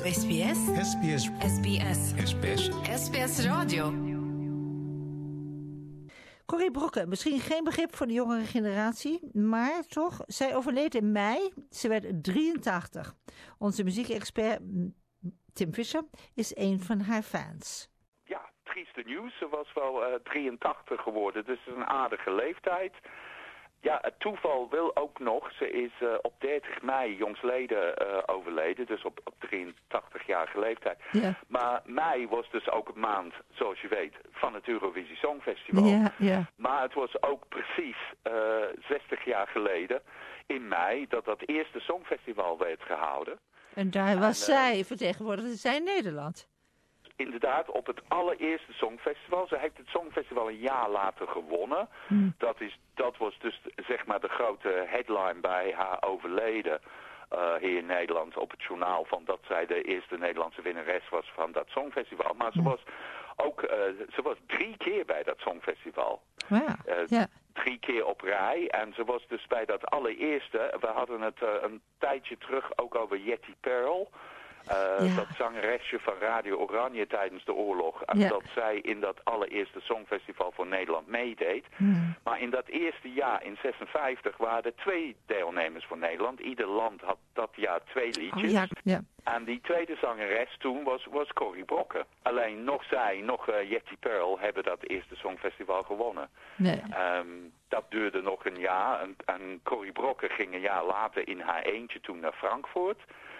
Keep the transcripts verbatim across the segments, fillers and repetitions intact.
S B S. S B S. S B S. S B S. S B S Radio. Corrie Brokken, misschien geen begrip voor de jongere generatie, maar toch, zij overleed in mei. Ze werd drieëntachtig. Onze muziekexpert Tim Fischer is een van haar fans. Ja, trieste nieuws. Ze was wel uh, drieëntachtig geworden, dus het is een aardige leeftijd. Ja, het toeval wil ook nog, ze is uh, op dertig mei jongsleden uh, overleden, dus op, op drieëntachtig-jarige leeftijd. Ja. Maar mei was dus ook een maand, zoals je weet, van het Eurovisie Songfestival. Ja, ja. Maar het was ook precies uh, zestig jaar geleden, in mei, dat dat eerste Songfestival werd gehouden. En daar was en, uh, zij, vertegenwoordigde zij Nederland. Inderdaad, op het allereerste Songfestival. Ze heeft het Songfestival een jaar later gewonnen. Hmm. Dat, is, dat was dus zeg maar de grote headline bij haar overleden uh, hier in Nederland op het journaal, van dat zij de eerste Nederlandse winnares was van dat Songfestival. Maar ze Hmm. was ook uh, ze was drie keer bij dat Songfestival. Ja, Uh, ja. Drie keer op rij. En ze was dus bij dat allereerste. We hadden het uh, een tijdje terug ook over Jetty Pearl. Uh, Ja. Dat zangeresje van Radio Oranje tijdens de oorlog. En Ja. dat zij in dat allereerste Songfestival voor Nederland meedeed. Hmm. Maar in dat eerste jaar, in zesenvijftig, waren er twee deelnemers voor Nederland. Ieder land had dat jaar twee Oh, liedjes. ja, ja. En die tweede zangeres toen was, was Corrie Brokken. Alleen nog zij, nog uh, Jetty Pearl hebben dat eerste Songfestival gewonnen. Nee. Um, dat duurde nog een jaar. En, en Corrie Brokken ging een jaar later in haar eentje toen naar Frankfurt.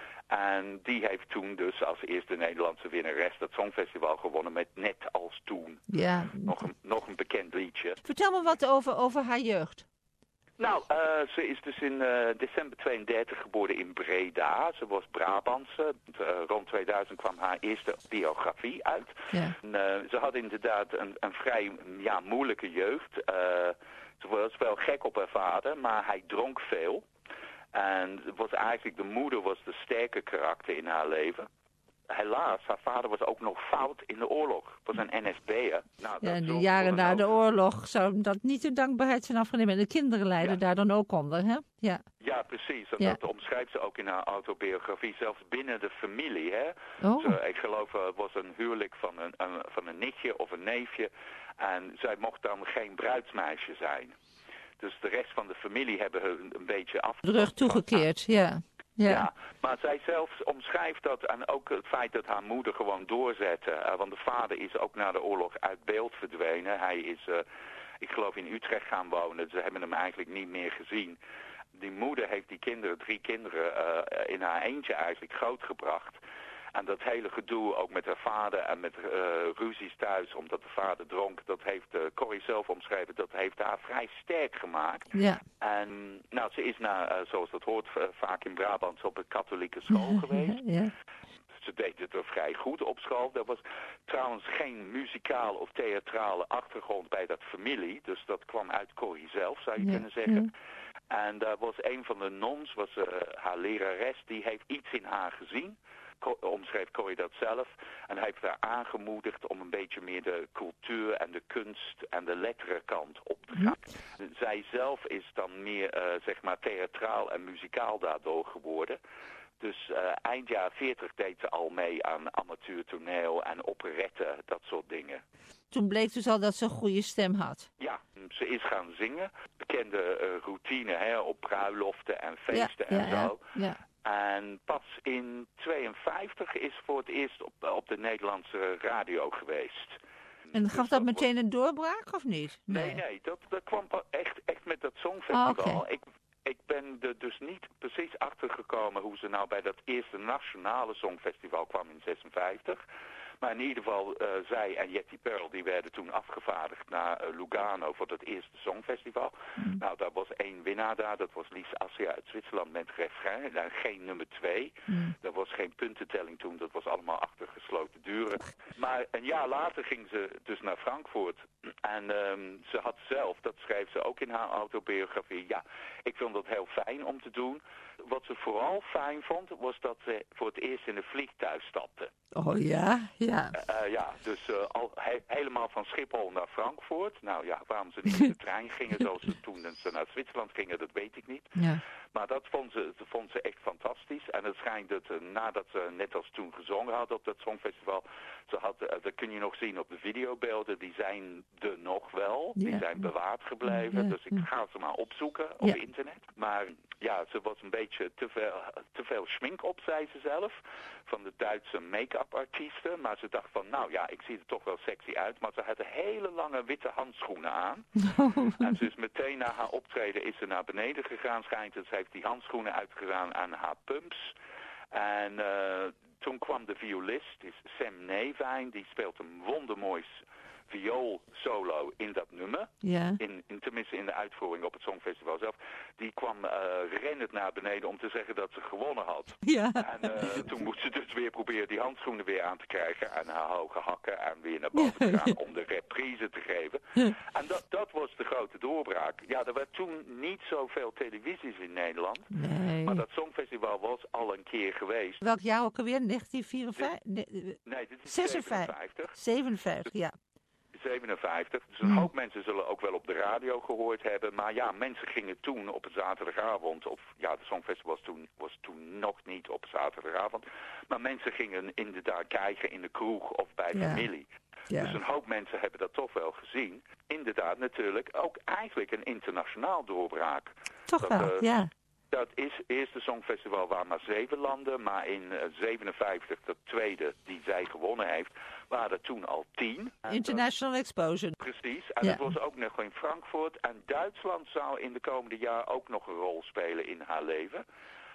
En die heeft toen dus als eerste Nederlandse winnares dat Songfestival gewonnen met Net als Toen. Ja. Nog een, nog een bekend liedje. Vertel me wat over, over haar jeugd. Nou, uh, ze is dus in uh, december tweeëndertig geboren in Breda. Ze was Brabantse. Uh, rond tweeduizend kwam haar eerste biografie uit. Ja. En, uh, ze had inderdaad een, een vrij ja, moeilijke jeugd. Uh, ze was wel gek op haar vader, maar hij dronk veel. En het was eigenlijk, de moeder was de sterke karakter in haar leven. Helaas, haar vader was ook nog fout in de oorlog. Was een N S B'er. Nou, Ja, in de dat jaren na nou, de oorlog zou dat niet de dankbaarheid zijn afgenomen. En de kinderen lijden Ja. daar dan ook onder, hè? Ja. Ja, precies. En Ja. dat omschrijft ze ook in haar autobiografie. Zelfs binnen de familie, hè. Oh. Ze, ik geloof, het was een huwelijk van een, een, van een nichtje of een neefje. En zij mocht dan geen bruidsmeisje zijn. Dus de rest van de familie hebben hun een beetje af. De rug toegekeerd, ja. Ja. Ja, maar zij zelf omschrijft dat, en ook het feit dat haar moeder gewoon doorzette. Uh, want de vader is ook na de oorlog uit beeld verdwenen. Hij is, uh, ik geloof, in Utrecht gaan wonen. Ze hebben hem eigenlijk niet meer gezien. Die moeder heeft die kinderen, drie kinderen, uh, in haar eentje eigenlijk grootgebracht. En dat hele gedoe, ook met haar vader en met uh, ruzies thuis, omdat de vader dronk, dat heeft uh, Corrie zelf omschreven, dat heeft haar vrij sterk gemaakt. Ja. En nou, ze is naar, uh, zoals dat hoort, uh, vaak in Brabant op een katholieke school geweest. Ja. Ze deed het er vrij goed op school. Er was trouwens geen muzikaal of theatrale achtergrond bij dat familie, dus dat kwam uit Corrie zelf, zou je Ja. kunnen zeggen. Ja. En daar was een van de nons, was uh, haar lerares, die heeft iets in haar gezien. Omschreef Corrie dat zelf. En hij heeft haar aangemoedigd om een beetje meer de cultuur en de kunst en de letterenkant op te gaan. Hm. Zij zelf is dan meer, uh, zeg maar, theatraal en muzikaal daardoor geworden. Dus uh, eind jaren veertig deed ze al mee aan amateurtoneel en operetten, dat soort dingen. Toen bleek dus al dat ze een goede stem had. Ja, ze is gaan zingen. Bekende uh, routine, hè, op bruiloften en feesten ja, en ja, zo. Ja, ja. En pas in tweeënvijftig is voor het eerst op, op de Nederlandse radio geweest. En Dus gaf dat was- meteen een doorbraak of niet? Nee, nee, dat, dat kwam pa- echt, echt met dat Songfestival. Ah, oké. ik, ik ben er dus niet precies achter gekomen hoe ze nou bij dat eerste nationale Songfestival kwam in zesenvijftig. Maar in ieder geval, uh, zij en Jetty Pearl, die werden toen afgevaardigd naar uh, Lugano voor dat eerste Songfestival. Mm. Nou, daar was één winnaar daar, dat was Lies Assia uit Zwitserland met refrein. En geen nummer twee. Mm. Er was geen puntentelling toen, dat was allemaal achter gesloten deuren. Maar een jaar later ging ze dus naar Frankfurt. En um, ze had zelf, dat schreef ze ook in haar autobiografie, ja, ik vond dat heel fijn om te doen. wat ze vooral fijn vond, was dat ze voor het eerst in een vliegtuig stapte. Oh ja, ja. Uh, ja, dus uh, al he- helemaal van Schiphol naar Frankfurt. Nou ja, waarom ze niet in de trein gingen zoals ze toen ze naar Zwitserland gingen, dat weet ik niet. Ja. Maar dat vond ze, dat vond ze echt fantastisch. En het schijnt dat uh, nadat ze net als toen gezongen had op dat Songfestival, ze had, uh, dat kun je nog zien op de videobeelden, die zijn er nog wel. Die Ja. zijn bewaard gebleven. Ja. Dus ik ga ze maar opzoeken op Ja. internet. Maar ja, ze was een beetje te veel, te veel schmink op, zei ze zelf. Van de Duitse make-up artiesten. Maar ze dacht van, nou ja, ik zie er toch wel sexy uit. Maar ze had een hele lange witte handschoenen aan. En ze is meteen na haar optreden is ze naar beneden gegaan, schijnt het. Ze heeft die handschoenen uitgedaan aan haar pumps. En uh, toen kwam de violist, is Sam Nevijn. Die speelt een wondermooi viool-solo in dat nummer. Ja. In, in, tenminste in de uitvoering op het Songfestival zelf. Die kwam uh, rennend naar beneden om te zeggen dat ze gewonnen had. Ja. En uh, toen moest ze dus weer proberen die handschoenen weer aan te krijgen. En haar hoge hakken en weer naar boven te gaan om de reprise te geven. En dat, dat was de grote doorbraak. Ja, er werd toen niet zoveel televisies in Nederland. Nee. Maar dat Songfestival was al een keer geweest. Welk jaar ook alweer? negentien vierenvijftig? Nee, Nee, dit is zesenvijftig. zevenenvijftig. zevenenvijftig, ja. zevenenvijftig. Dus een Hmm. hoop mensen zullen ook wel op de radio gehoord hebben. Maar ja, mensen gingen toen op een zaterdagavond, of ja, de Songfestival was toen, was toen nog niet op zaterdagavond. Maar mensen gingen inderdaad kijken in de kroeg of bij Ja. familie. Ja. Dus een hoop mensen hebben dat toch wel gezien. Inderdaad, natuurlijk ook eigenlijk een internationaal doorbraak. Toch Dat, wel, uh, ja. Dat is eerste Songfestival waar maar zeven landen, maar in uh, zevenenvijftig, de tweede die zij gewonnen heeft, waren er toen al tien. En International Exposure. dat, precies, en Ja. het was ook nog in Frankfurt. En Duitsland zou in de komende jaar ook nog een rol spelen in haar leven.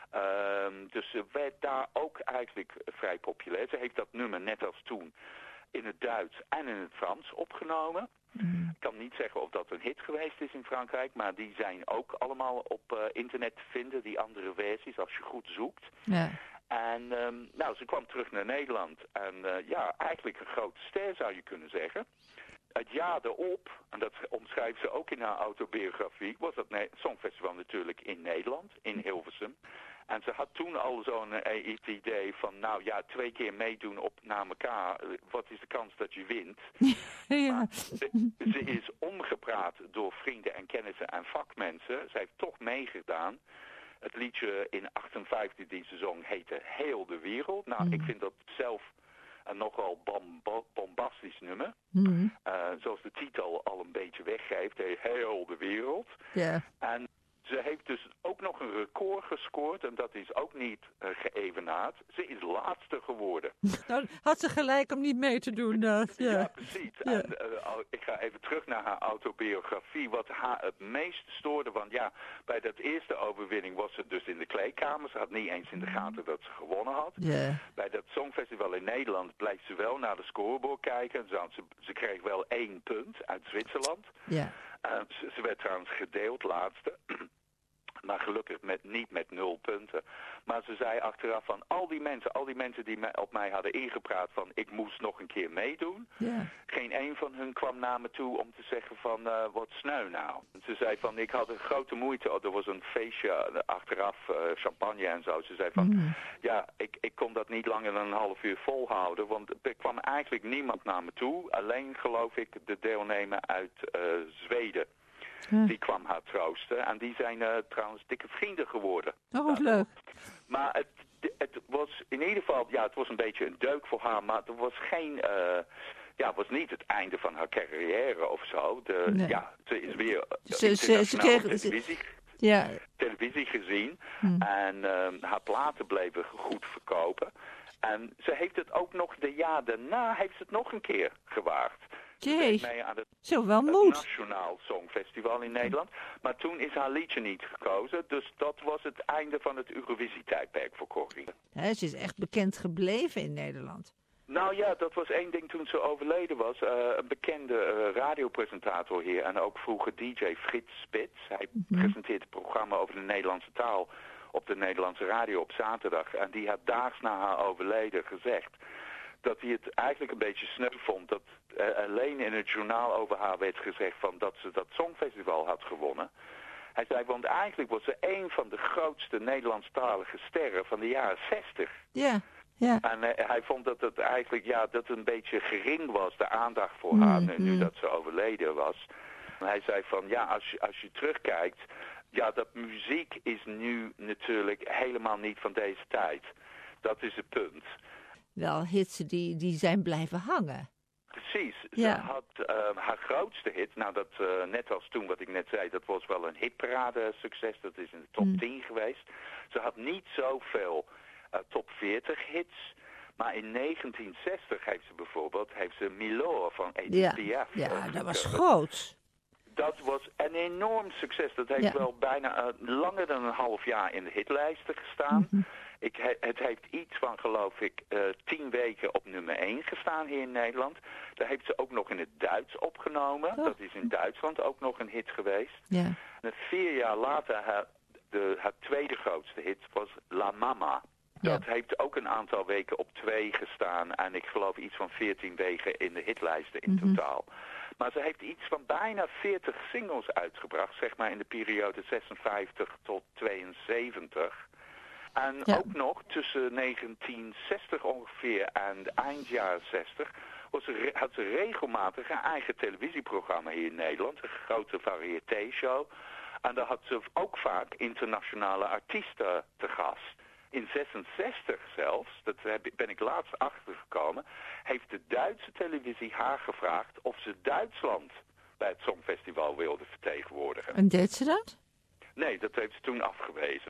Um, dus ze werd daar ook eigenlijk vrij populair. Ze heeft dat nummer net als toen in het Duits en in het Frans opgenomen. Mm. Ik kan niet zeggen of dat een hit geweest is in Frankrijk, maar die zijn ook allemaal op uh, internet te vinden, die andere versies, als je goed zoekt. Ja. En um, nou, ze kwam terug naar Nederland. En uh, ja, eigenlijk een grote ster zou je kunnen zeggen. Het jaar erop, en dat omschrijft ze ook in haar autobiografie, was dat ne- Songfestival natuurlijk in Nederland, in Hilversum. En ze had toen al zo'n uh, het idee van, nou ja, twee keer meedoen op na elkaar, uh, wat is de kans dat je wint? Ja. Maar ze, ze is omgepraat door vrienden en kennissen en vakmensen. Ze heeft toch meegedaan. Het liedje in achtenvijftig die ze zong heette Heel de Wereld. Nou, Mm. ik vind dat zelf een nogal bomba- bombastisch nummer. Mm. Uh, zoals de titel al een beetje weggeeft, he, Heel de Wereld. Ja. En ze heeft dus ook nog een record gescoord en dat is ook niet uh, geëvenaard. Ze is laatste geworden. Nou, had ze gelijk om niet mee te doen. Dat, ja. Ja, precies. Ja. En uh, ik ga even terug naar haar autobiografie. Wat haar het meest stoorde, want ja, bij dat eerste overwinning was ze dus in de kleedkamer. Ze had niet eens in de gaten dat ze gewonnen had. Ja. Bij dat Songfestival in Nederland blijft ze wel naar de scoreboard kijken. Ze, ze, ze kreeg wel één punt uit Zwitserland. Ja. Uh, ze, ze werd trouwens gedeeld laatste. Maar gelukkig met, niet met nul punten. Maar ze zei achteraf van al die mensen, al die mensen die mij, op mij hadden ingepraat van ik moest nog een keer meedoen. Ja. Geen een van hun kwam naar me toe om te zeggen van uh, wat sneu nou. Ze zei van ik had een grote moeite. Oh, er was een feestje achteraf, uh, champagne en zo. Ze zei van Mm. ja, ik, ik kon dat niet langer dan een half uur volhouden. Want er kwam eigenlijk niemand naar me toe. Alleen geloof ik de deelnemer uit uh, Zweden. Ja. Die kwam haar troosten. En die zijn uh, trouwens dikke vrienden geworden. Oh, wat leuk. Maar het, het was in ieder geval, ja, het was een beetje een deuk voor haar. Maar er was geen, uh, ja, het was niet het einde van haar carrière of zo. De, Nee. Ja, ze is weer Ze- ze- ze internationaal kreeg- ze- televisie, Ja. televisie gezien. Hm. En uh, haar platen bleven goed verkopen. En ze heeft het ook nog de jaar daarna, heeft ze het nog een keer gewaagd. Ze Jee. deed mee aan het Zo wel het moed. Nationaal Songfestival in Nederland. Maar toen is haar liedje niet gekozen. Dus dat was het einde van het Eurovisie-tijdperk voor Corrie. Hè, ze is echt bekend gebleven in Nederland. Nou ja, dat was één ding toen ze overleden was. Uh, een bekende uh, radiopresentator hier en ook vroeger D J Frits Spits. Hij Mhm. presenteert het programma over de Nederlandse taal op de Nederlandse radio op zaterdag. En die had daags na haar overleden gezegd dat hij het eigenlijk een beetje sneu vond dat uh, alleen in het journaal over haar werd gezegd van dat ze dat Songfestival had gewonnen. Hij zei, want eigenlijk was ze een van de grootste Nederlandstalige sterren van de jaren zestig. Ja, ja. En uh, hij vond dat het eigenlijk, ja, dat een beetje gering was, de aandacht voor Mm, haar, nu, nu mm. dat ze overleden was. En hij zei van, ja, als je, als je terugkijkt, ja, dat muziek is nu natuurlijk helemaal niet van deze tijd. Dat is het punt. Wel hits die, die zijn blijven hangen. Precies. Ja. Ze had uh, haar grootste hit, nou dat uh, net als toen wat ik net zei, dat was wel een hitparade succes, dat is in de top Mm. tien geweest. Ze had niet zoveel uh, top veertig hits, maar in negentien zestig heeft ze bijvoorbeeld, heeft ze Milor van Edith Ja, Piaf. ja uh, dat was gecoverd. groot. Dat was een enorm succes. Dat heeft Ja. wel bijna uh, langer dan een half jaar in de hitlijsten gestaan. Mm-hmm. Ik, he- het heeft iets van, geloof ik, uh, tien weken op nummer één gestaan hier in Nederland. Daar heeft ze ook nog in het Duits opgenomen. Oh. Dat is in Duitsland ook nog een hit geweest. Ja. En vier jaar later, haar, de, haar tweede grootste hit was La Mama. Dat Ja. heeft ook een aantal weken op twee gestaan. En ik geloof iets van veertien weken in de hitlijsten in Mhm. totaal. Maar ze heeft iets van bijna veertig singles uitgebracht, zeg maar in de periode zesenvijftig tot tweeënzeventig. En Ja. ook nog tussen negentien zestig ongeveer en de eind jaren zestig was ze, re- had ze regelmatig een eigen televisieprogramma hier in Nederland, een grote variété-show. En daar had ze ook vaak internationale artiesten te gast. In zesenzestig zelfs, dat heb- ben ik laatst achtergekomen, heeft de Duitse televisie haar gevraagd of ze Duitsland bij het Songfestival wilde vertegenwoordigen. En deed ze dat? Nee, dat heeft ze toen afgewezen.